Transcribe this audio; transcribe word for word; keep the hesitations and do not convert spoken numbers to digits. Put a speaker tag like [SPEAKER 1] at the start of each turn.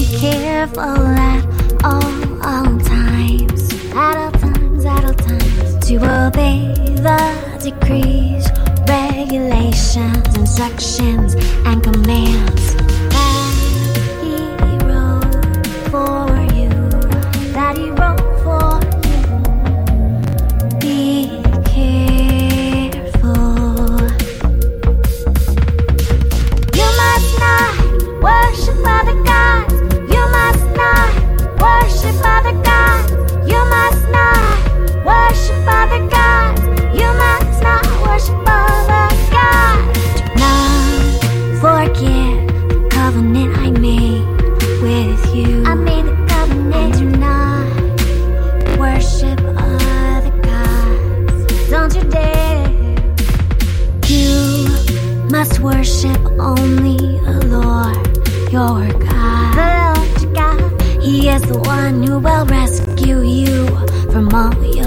[SPEAKER 1] careful at all, all times, at all times, at all times, to obey the decrees, regulations, instructions, and commands that He wrote for you, that He wrote for you. Be careful. You must not worship other gods. You must not worship other gods. You must not worship other gods. You must not worship other gods. Do not forget the covenant I made with you. I made the covenant. Do not worship other gods. Don't you dare. You must worship only the Lord, your God. The Lord your God. He is the one who will rescue you from all your